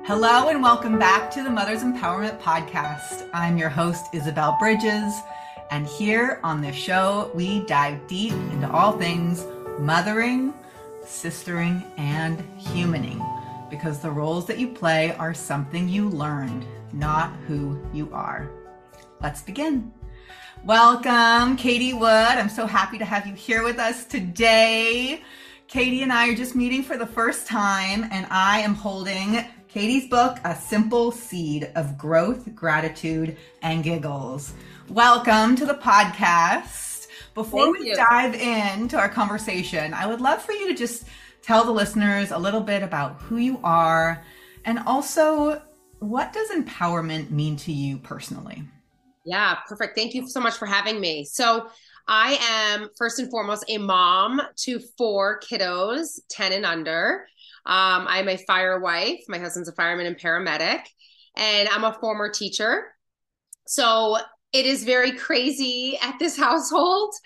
Hello and welcome back to the Mother's Empowerment Podcast. I'm your host, Isabel Bridges, and here on this show, we dive deep into all things mothering, sistering, and humaning, because the roles that you play are something you learned, not who you are. Let's begin. Welcome, Katie Wood. I'm so happy to have you here with us today. Katie and I are just meeting for the first time, and I am holding Katie's book, A Simple Seed of Growth, Gratitude, and Giggles. Welcome to the podcast. Before we dive into our conversation, I would love for you to just tell the listeners a little bit about who you are, and also what does empowerment mean to you personally? Yeah, perfect. Thank you so much for having me. So I am first and foremost a mom to 4 kiddos, 10 and under. I'm a fire wife. My husband's a fireman and paramedic, and I'm a former teacher. So it is very crazy at this household.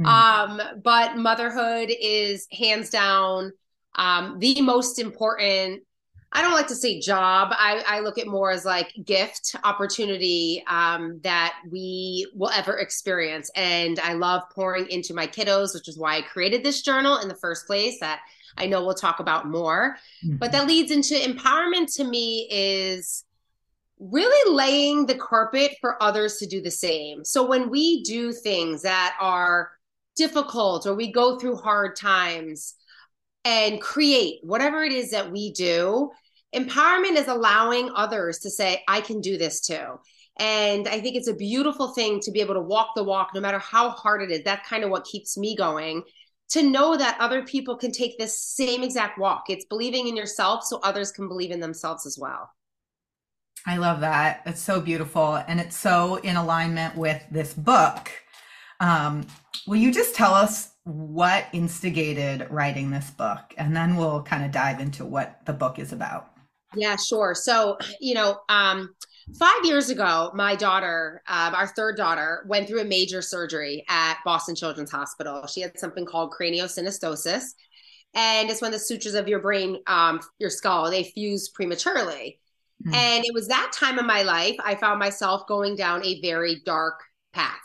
But motherhood is hands down the most important. I don't like to say job. I look at more as like gift opportunity that we will ever experience. And I love pouring into my kiddos, which is why I created this journal in the first place that I know we'll talk about more. But that leads into empowerment to me is really laying the carpet for others to do the same. So when we do things that are difficult or we go through hard times and create whatever it is that we do, empowerment is allowing others to say, I can do this too. And I think it's a beautiful thing to be able to walk the walk, no matter how hard it is. That's kind of what keeps me going, to know that other people can take this same exact walk. It's believing in yourself so others can believe in themselves as well. I love that. It's so beautiful. And it's so in alignment with this book. Will you just tell us what instigated writing this book? And then we'll kind of dive into what the book is about. Yeah, sure. So, 5 years ago, my daughter, our third daughter, went through a major surgery at Boston Children's Hospital. She had something called craniosynostosis. And it's when the sutures of your brain, your skull, they fuse prematurely. And it was that time in my life, I found myself going down a very dark path.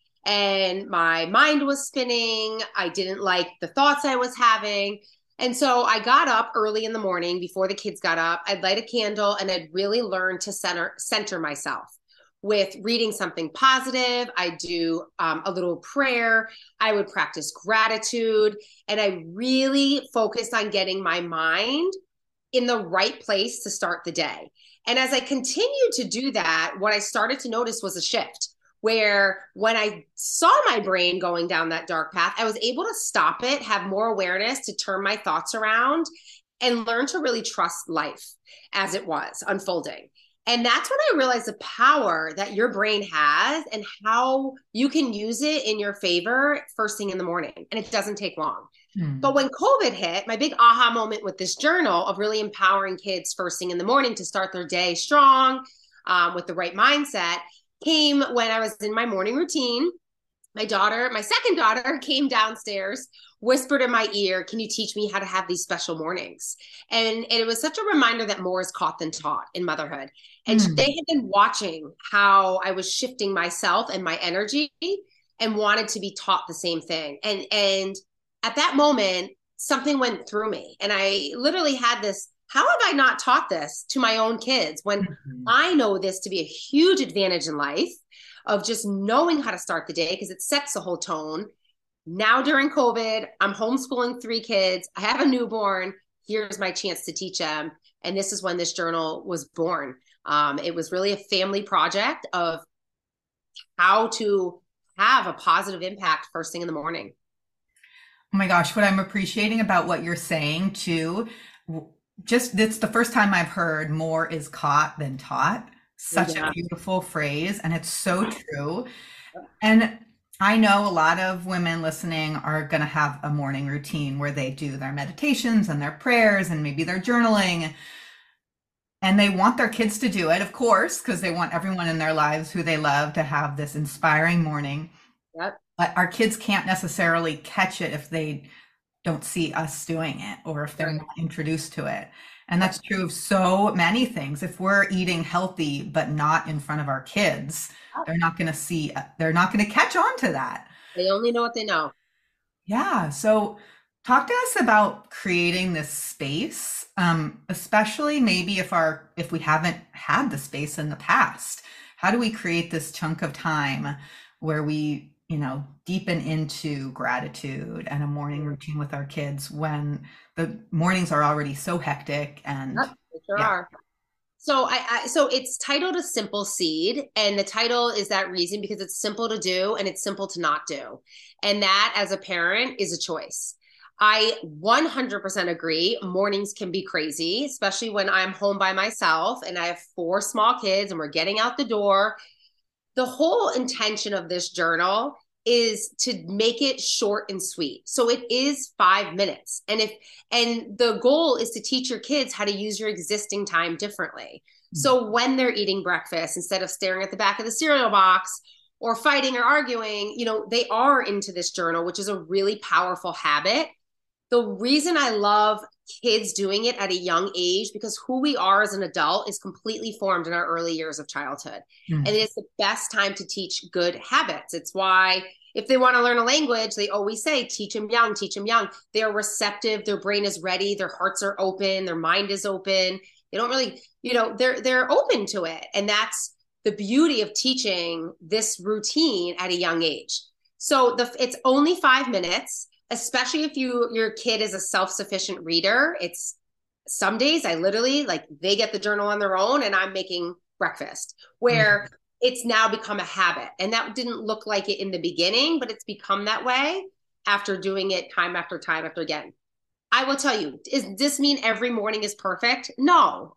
And my mind was spinning. I didn't like the thoughts I was having. And so I got up early in the morning before the kids got up. I'd light a candle and I'd really learn to center myself with reading something positive. I do a little prayer. I would practice gratitude. And I really focused on getting my mind in the right place to start the day. And as I continued to do that, what I started to notice was a shift where when I saw my brain going down that dark path, I was able to stop it, have more awareness to turn my thoughts around and learn to really trust life as it was unfolding. And that's when I realized the power that your brain has and how you can use it in your favor first thing in the morning. And it doesn't take long. But when COVID hit, my big aha moment with this journal of really empowering kids first thing in the morning to start their day strong with the right mindset came when I was in my morning routine. My second daughter came downstairs, whispered in my ear, can you teach me how to have these special mornings? And it was such a reminder that more is caught than taught in motherhood. And they had been watching how I was shifting myself and my energy and wanted to be taught the same thing. And at that moment, something went through me. And I literally had this, how have I not taught this to my own kids when I know this to be a huge advantage in life of just knowing how to start the day because it sets the whole tone. Now during COVID, I'm homeschooling 3 kids. I have a newborn. Here's my chance to teach them. And this is when this journal was born. It was really a family project of how to have a positive impact first thing in the morning. Oh my gosh, what I'm appreciating about what you're saying too, just it's the first time I've heard more is caught than taught. Such a beautiful phrase, and it's so true. And I know a lot of women listening are going to have a morning routine where they do their meditations and their prayers and maybe their journaling. And they want their kids to do it, of course, because they want everyone in their lives who they love to have this inspiring morning. Yep. But our kids can't necessarily catch it if they don't see us doing it or if they're not introduced to it. And that's true of so many things. If we're eating healthy but not in front of our kids, they're not going to catch on to that. They only know what they know. Yeah. So talk to us about creating this space, especially maybe if we haven't had the space in the past. How do we create this chunk of time where we, deepen into gratitude and a morning routine with our kids when the mornings are already so hectic and Yep, they sure yeah. are. So it's titled A Simple Seed, and the title is that reason because it's simple to do and it's simple to not do. And that as a parent is a choice. I 100% agree. Mornings can be crazy, especially when I'm home by myself and I have four small kids and we're getting out the door. The whole intention of this journal is to make it short and sweet. So it is 5 minutes. And the goal is to teach your kids how to use your existing time differently. So when they're eating breakfast, instead of staring at the back of the cereal box or fighting or arguing, they are into this journal, which is a really powerful habit. The reason I love kids doing it at a young age, because who we are as an adult is completely formed in our early years of childhood. Mm. And it is the best time to teach good habits. It's why if they want to learn a language, they always say, teach them young, teach them young. They are receptive. Their brain is ready. Their hearts are open. Their mind is open. They don't really, they're open to it. And that's the beauty of teaching this routine at a young age. So it's only 5 minutes, especially if your kid is a self-sufficient reader. It's some days I literally they get the journal on their own and I'm making breakfast, where it's now become a habit. And that didn't look like it in the beginning, but it's become that way after doing it time after time after again. I will tell you, does this mean every morning is perfect? No.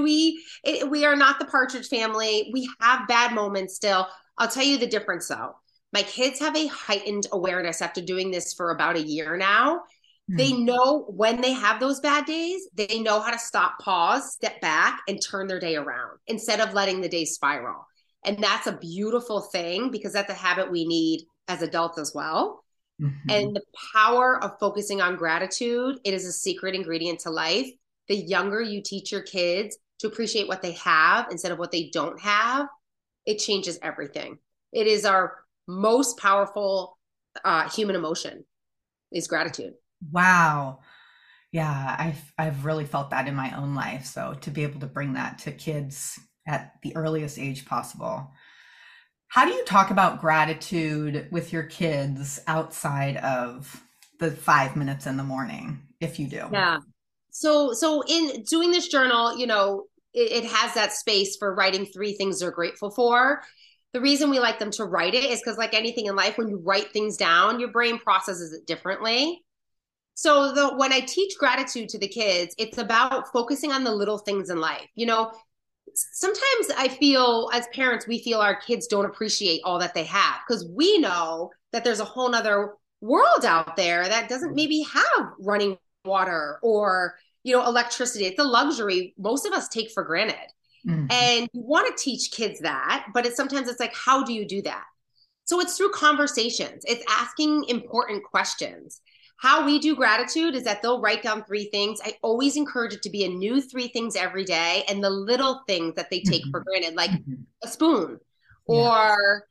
We are not the Partridge Family. We have bad moments still. I'll tell you the difference though. My kids have a heightened awareness after doing this for about a year now. They know when they have those bad days, they know how to stop, pause, step back, and turn their day around instead of letting the day spiral. And that's a beautiful thing because that's a habit we need as adults as well. Mm-hmm. And the power of focusing on gratitude, it is a secret ingredient to life. The younger you teach your kids to appreciate what they have instead of what they don't have, it changes everything. It is our most powerful human emotion is gratitude. Wow. Yeah, I've really felt that in my own life. So to be able to bring that to kids at the earliest age possible. How do you talk about gratitude with your kids outside of the 5 minutes in the morning, if you do? Yeah. So in doing this journal, it has that space for writing 3 things they're grateful for. The reason we like them to write it is because, like anything in life, when you write things down, your brain processes it differently. So when I teach gratitude to the kids, it's about focusing on the little things in life. Sometimes I feel as parents, we feel our kids don't appreciate all that they have because we know that there's a whole nother world out there that doesn't maybe have running water or, electricity. It's a luxury most of us take for granted. Mm-hmm. And you want to teach kids that, but sometimes it's like, how do you do that? So it's through conversations. It's asking important questions. How we do gratitude is that they'll write down 3 things. I always encourage it to be a new 3 things every day, and the little things that they take for granted, like a spoon or,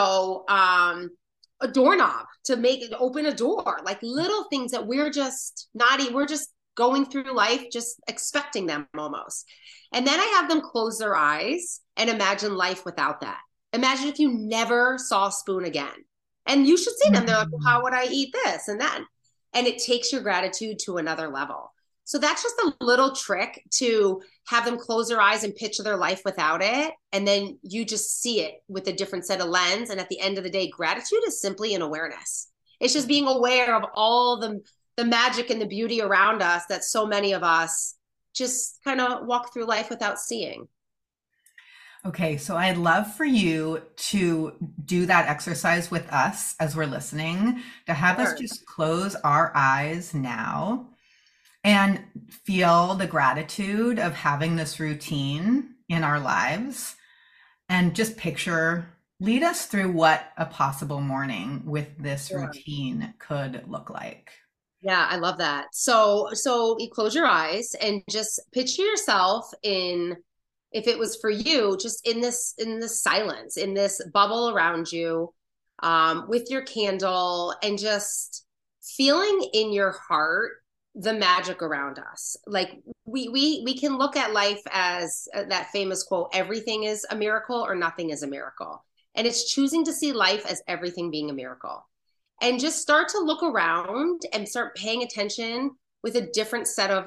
a doorknob to open a door, like little things that we're just going through life, just expecting them almost. And then I have them close their eyes and imagine life without that. Imagine if you never saw a spoon again. And you should see them. They're like, well, how would I eat this? And then, and it takes your gratitude to another level. So that's just a little trick to have them close their eyes and picture their life without it. And then you just see it with a different set of lens. And at the end of the day, gratitude is simply an awareness. It's just being aware of all the magic and the beauty around us that so many of us just kind of walk through life without seeing. Okay, so I'd love for you to do that exercise with us as we're listening, to have us just close our eyes now and feel the gratitude of having this routine in our lives and just lead us through what a possible morning with this routine could look like. Yeah, I love that. So you close your eyes and just picture yourself in, if it was for you, just in this silence, in this bubble around you, with your candle, and just feeling in your heart the magic around us. Like we can look at life as that famous quote, everything is a miracle or nothing is a miracle. And it's choosing to see life as everything being a miracle, and just start to look around and start paying attention with a different set of,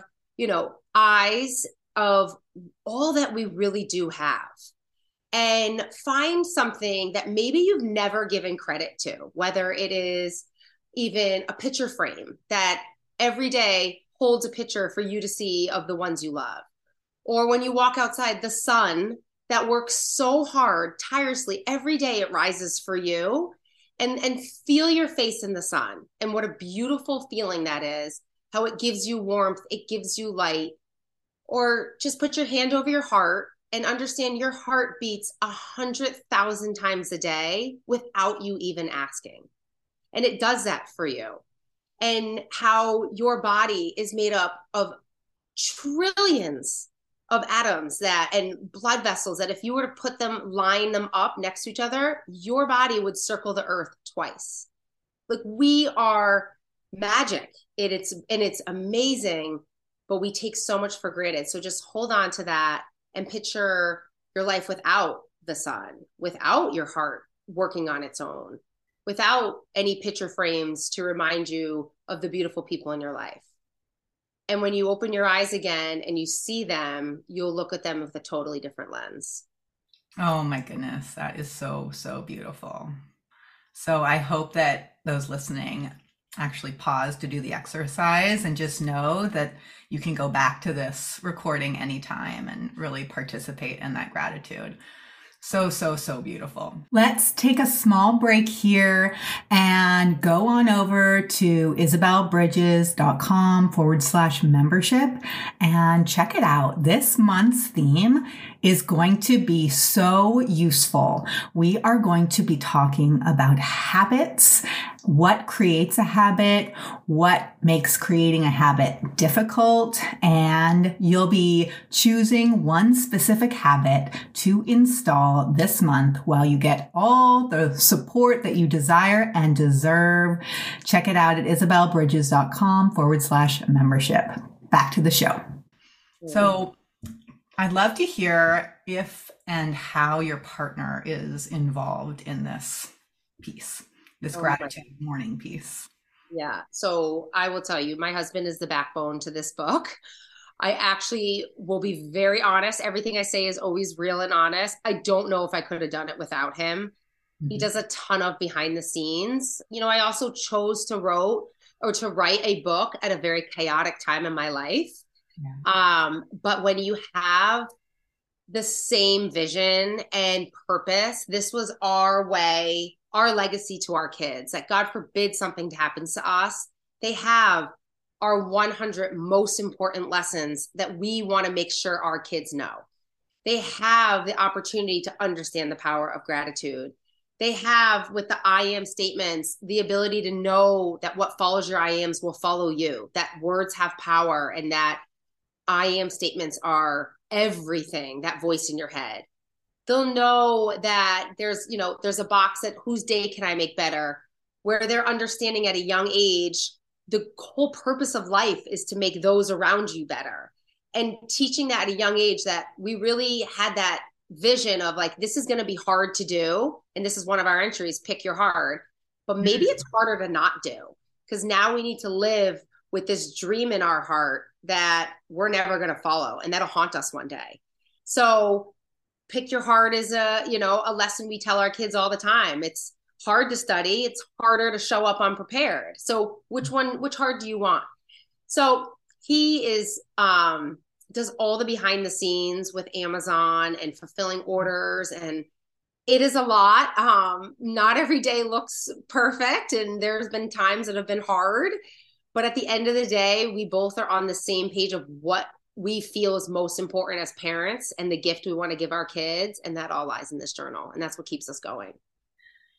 eyes of all that we really do have, and find something that maybe you've never given credit to, whether it is even a picture frame that every day holds a picture for you to see of the ones you love. Or when you walk outside, the sun that works so hard, tirelessly, every day it rises for you, and feel your face in the sun. And what a beautiful feeling that is, how it gives you warmth, it gives you light. Or just put your hand over your heart and understand your heart beats 100,000 times a day without you even asking. And it does that for you. And how your body is made up of trillions of atoms that, and blood vessels, that if you were to put them, line them up next to each other, your body would circle the earth twice. Like, we are magic. It's amazing, but we take so much for granted. So just hold on to that and picture your life without the sun, without your heart working on its own, without any picture frames to remind you of the beautiful people in your life. And when you open your eyes again and you see them, you'll look at them with a totally different lens. Oh my goodness, that is so, so beautiful. So I hope that those listening actually pause to do the exercise and just know that you can go back to this recording anytime and really participate in that gratitude. So, so, so beautiful. Let's take a small break here and go on over to isabelbridges.com/membership and check it out. This month's theme is going to be so useful. We are going to be talking about habits, what creates a habit, what makes creating a habit difficult, and you'll be choosing one specific habit to install this month while you get all the support that you desire and deserve. Check it out at isabelbridges.com/membership. Back to the show. So I'd love to hear if and how your partner is involved in this piece, this gratitude morning piece. Yeah. So I will tell you, my husband is the backbone to this book. I actually will be very honest. Everything I say is always real and honest. I don't know if I could have done it without him. Mm-hmm. He does a ton of behind the scenes. I also chose to write a book at a very chaotic time in my life. Yeah. But when you have the same vision and purpose, this was our way, our legacy to our kids, that God forbid something happens to us, they have our 100 most important lessons that we want to make sure our kids know. They have the opportunity to understand the power of gratitude. They have, with the I am statements, the ability to know that what follows your I ams will follow you, that words have power, and that I am statements are everything, that voice in your head. They'll know that there's a box that whose day can I make better, where they're understanding at a young age, the whole purpose of life is to make those around you better. And teaching that at a young age, that we really had that vision of like, this is going to be hard to do. And this is one of our entries, pick your hard, but maybe it's harder to not do, because now we need to live with this dream in our heart that we're never going to follow, and that'll haunt us one day. So pick your heart is a lesson we tell our kids all the time. It's hard to study. It's harder to show up unprepared. So which heart do you want? So he is, does all the behind the scenes with Amazon and fulfilling orders. And it is a lot. Not every day looks perfect. And there's been times that have been hard. But at the end of the day, we both are on the same page of what we feel is most important as parents and the gift we want to give our kids. And that all lies in this journal. And that's what keeps us going.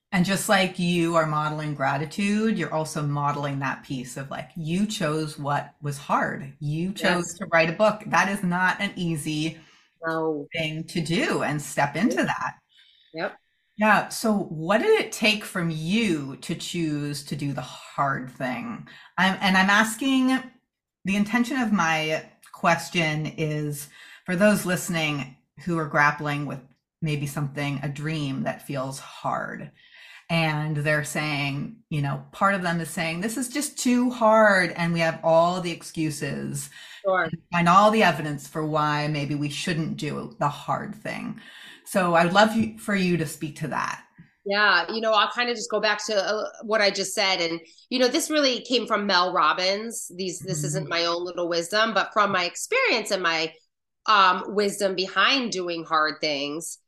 And just like you are modeling gratitude, you're also modeling that piece of like, you chose what was hard. You chose Yes. to write a book. That is not an easy No. thing to do and step into that. Yep. Yeah. So, what did it take from you to choose to do the hard thing? I'm asking, the intention of my question is for those listening who are grappling with maybe something, a dream that feels hard. And they're saying, part of them is saying, this is just too hard. And we have all the excuses Sure. and all the evidence for why maybe we shouldn't do the hard thing. So I'd love for you to speak to that. Yeah, I'll kind of just go back to what I just said, and this really came from Mel Robbins. This isn't Mhm. my own little wisdom, but from my experience and my wisdom behind doing hard things.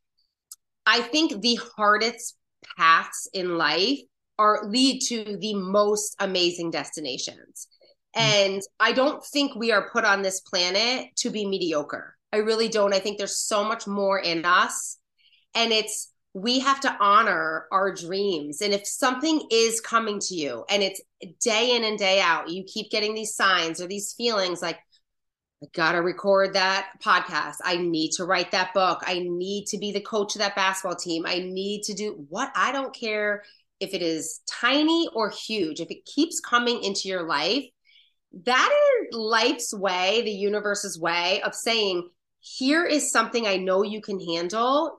I think the hardest paths in life are lead to the most amazing destinations. And I don't think we are put on this planet to be mediocre. I really don't. I think there's so much more in us. And we have to honor our dreams. And if something is coming to you and it's day in and day out, you keep getting these signs or these feelings like, I gotta record that podcast. I need to write that book. I need to be the coach of that basketball team. I need to do what I don't care if it is tiny or huge. If it keeps coming into your life, that is life's way, the universe's way of saying, here is something I know you can handle.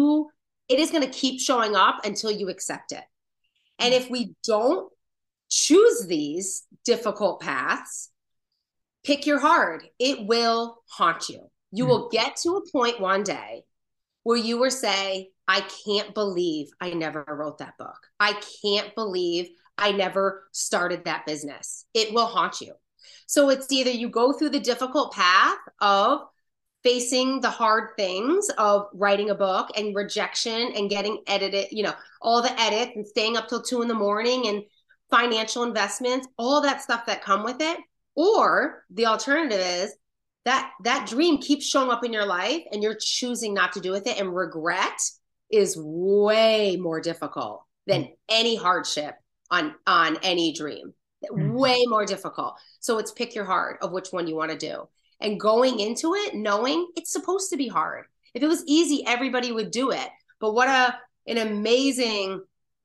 It is going to keep showing up until you accept it. And if we don't choose these difficult paths, pick your hard. It will haunt you. You will get to a point one day where you will say, I can't believe I never wrote that book. I can't believe I never started that business. It will haunt you. So it's either you go through the difficult path of facing the hard things of writing a book and rejection and getting edited, all the edits and staying up till 2 a.m. and financial investments, all that stuff that come with it. Or the alternative is that dream keeps showing up in your life and you're choosing not to do with it. And regret is way more difficult than any hardship on any dream. Way more difficult. So it's pick your heart of which one you want to do. And going into it, knowing it's supposed to be hard. If it was easy, everybody would do it. But what an amazing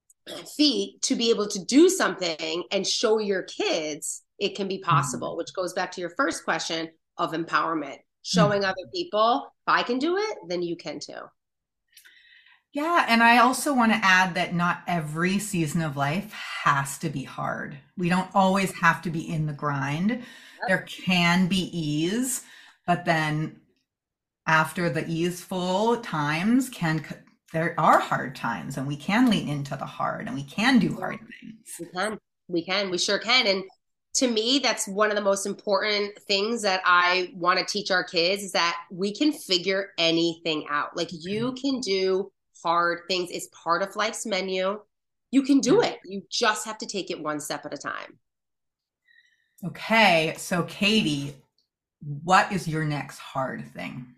feat to be able to do something and show your kids it can be possible, which goes back to your first question of empowerment, showing other people, if I can do it, then you can too. Yeah, and I also want to add that not every season of life has to be hard. We don't always have to be in the grind. There can be ease, but then after the easeful times there are hard times, and we can lean into the hard and we can do hard things. We sure can. And to me, that's one of the most important things that I want to teach our kids is that we can figure anything out. Like you can do hard things. It's part of life's menu. You can do it. You just have to take it one step at a time. Okay, so Katie, what is your next hard thing?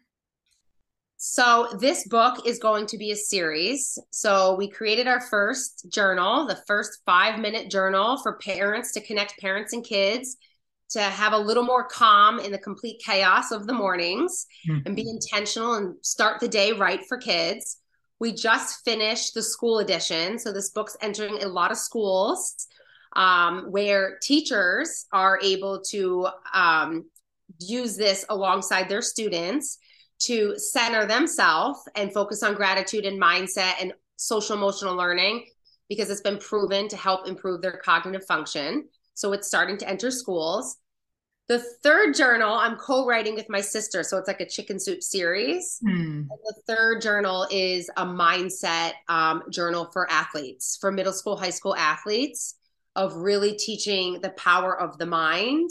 So this book is going to be a series. So we created our first journal, the first 5-minute journal for parents to connect parents and kids to have a little more calm in the complete chaos of the mornings and be intentional and start the day right for kids. We just finished the school edition. So this book's entering a lot of schools where teachers are able to use this alongside their students to center themselves and focus on gratitude and mindset and social emotional learning because it's been proven to help improve their cognitive function. So it's starting to enter schools. The third journal I'm co-writing with my sister. So it's like a chicken soup series. And the third journal is a mindset journal for athletes, for middle school, high school athletes, of really teaching the power of the mind.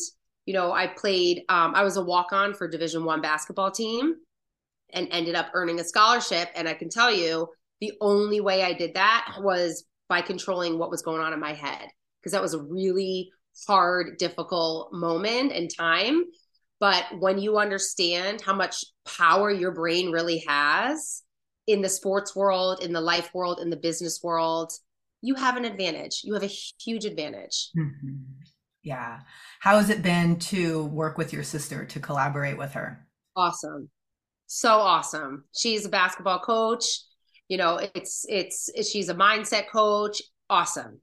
I was a walk-on for Division I basketball team and ended up earning a scholarship. And I can tell you, the only way I did that was by controlling what was going on in my head, because that was a really hard, difficult moment and time. But when you understand how much power your brain really has in the sports world, in the life world, in the business world, you have an advantage. You have a huge advantage. Mhm. Yeah. How has it been to work with your sister, to collaborate with her? Awesome. So awesome. She's a basketball coach. You know, she's a mindset coach. Awesome.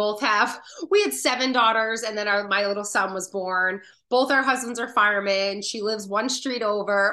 We had 7 daughters, and then my little son was born. Both our husbands are firemen. She lives one street over.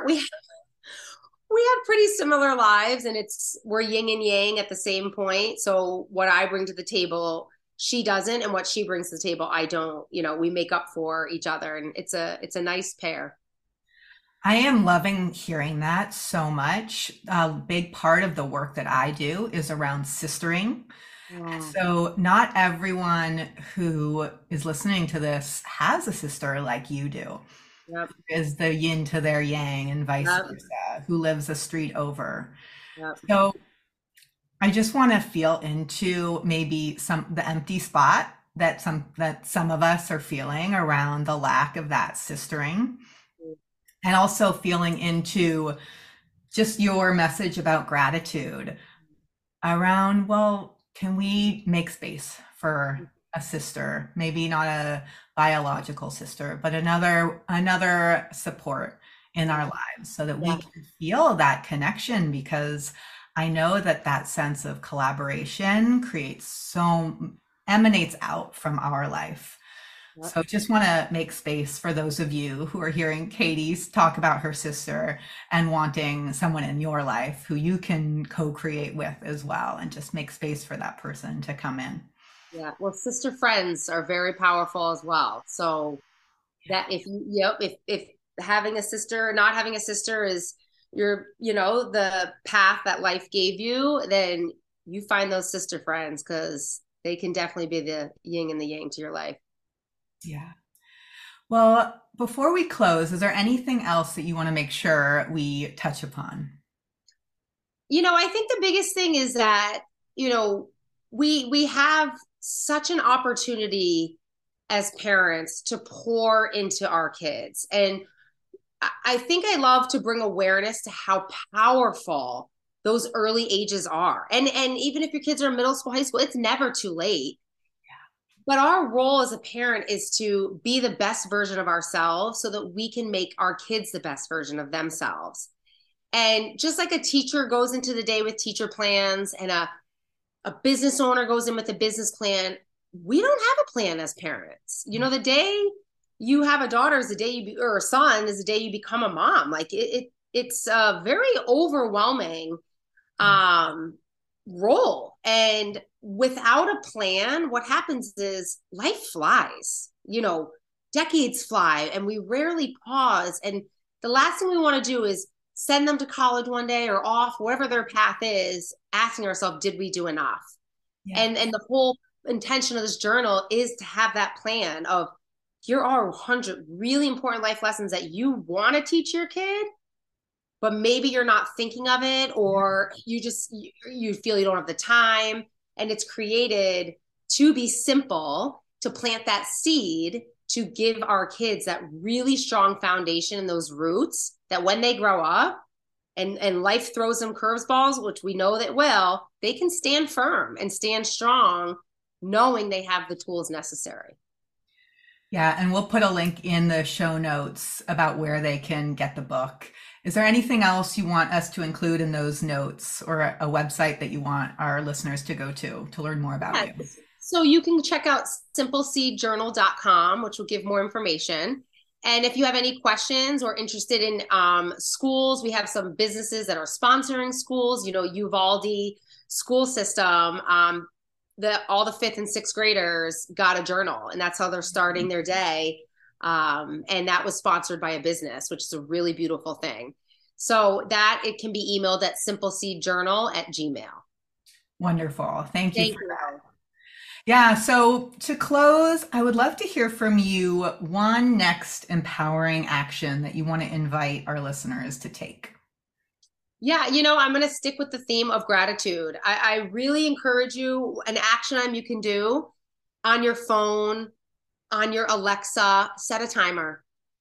We had pretty similar lives, and we're yin and yang at the same point. So what I bring to the table, she doesn't, and what she brings to the table, I don't. You know, we make up for each other, and it's a nice pair. I am loving hearing that so much. A big part of the work that I do is around sistering. Yeah. So, not everyone who is listening to this has a sister like you do, Yep. is the yin to their yang, and vice Yep. versa, who lives a street over. Yep. So, I just want to feel into maybe the empty spot that some of us are feeling around the lack of that sistering, and also feeling into just your message about gratitude around, well, can we make space for a sister, maybe not a biological sister, but another support in our lives, so that we Yeah. can feel that connection, because I know that that sense of collaboration emanates out from our life. Yep. So just want to make space for those of you who are hearing Katie's talk about her sister and wanting someone in your life who you can co-create with as well, and just make space for that person to come in. Yeah. Well, sister friends are very powerful as well. So that if you, yep, if having a sister, not having a sister is the path that life gave you, then you find those sister friends, because they can definitely be the yin and the yang to your life. Yeah. Well, before we close, is there anything else that you want to make sure we touch upon? I think the biggest thing is that, we have such an opportunity as parents to pour into our kids. And I think I love to bring awareness to how powerful those early ages are. And even if your kids are in middle school, high school, it's never too late. But our role as a parent is to be the best version of ourselves so that we can make our kids the best version of themselves. And just like a teacher goes into the day with teacher plans, and a business owner goes in with a business plan, we don't have a plan as parents. The day you have a daughter is the day or a son is the day you become a mom. Like it's a very overwhelming role. And without a plan, what happens is life flies, decades fly, and we rarely pause. And the last thing we want to do is send them to college one day or off, whatever their path is, asking ourselves, did we do enough? Yeah. And the whole intention of this journal is to have that plan of, here are 100 really important life lessons that you want to teach your kid, but maybe you're not thinking of it, or you feel you don't have the time. And it's created to be simple, to plant that seed, to give our kids that really strong foundation and those roots, that when they grow up and life throws them curveballs, which we know that will, they can stand firm and stand strong, knowing they have the tools necessary. Yeah, and we'll put a link in the show notes about where they can get the book. Is there anything else you want us to include in those notes, or a website that you want our listeners to go to learn more about you? So you can check out simpleseedjournal.com, which will give more information. And if you have any questions or interested in schools, we have some businesses that are sponsoring schools. Uvalde school system, all the 5th and 6th graders got a journal, and that's how they're starting their day. And that was sponsored by a business, which is a really beautiful thing. So that it can be emailed at simpleseedjournal@gmail. Wonderful. Thank you. Thank you. Yeah. So to close, I would love to hear from you one next empowering action that you want to invite our listeners to take. Yeah, I'm going to stick with the theme of gratitude. I really encourage you, an action item you can do on your phone, on your Alexa, set a timer.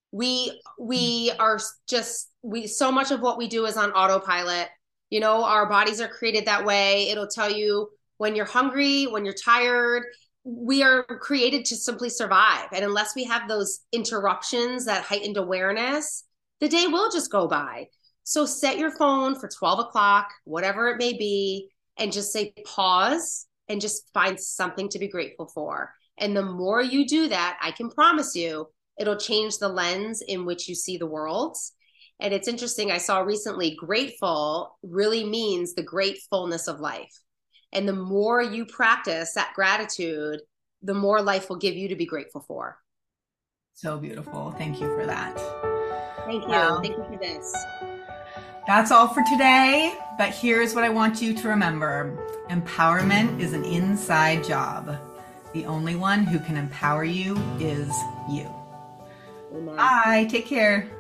So much of what we do is on autopilot. Our bodies are created that way. It'll tell you When you're hungry, when you're tired, we are created to simply survive. And unless we have those interruptions, that heightened awareness, the day will just go by. So set your phone for 12 o'clock, whatever it may be, and just say pause and just find something to be grateful for. And the more you do that, I can promise you, it'll change the lens in which you see the world. And it's interesting, I saw recently, grateful really means the gratefulness of life. And the more you practice that gratitude, the more life will give you to be grateful for. So beautiful. Thank you for that. Thank you. Thank you for this. That's all for today, but here's what I want you to remember. Empowerment is an inside job. The only one who can empower you is you. Amen. Bye. Take care.